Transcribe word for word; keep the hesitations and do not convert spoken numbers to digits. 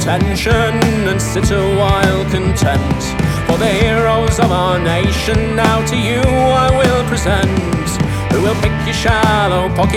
attention and sit a while content. For the heroes of our nation now to you I will present, who will pick your shallow pocket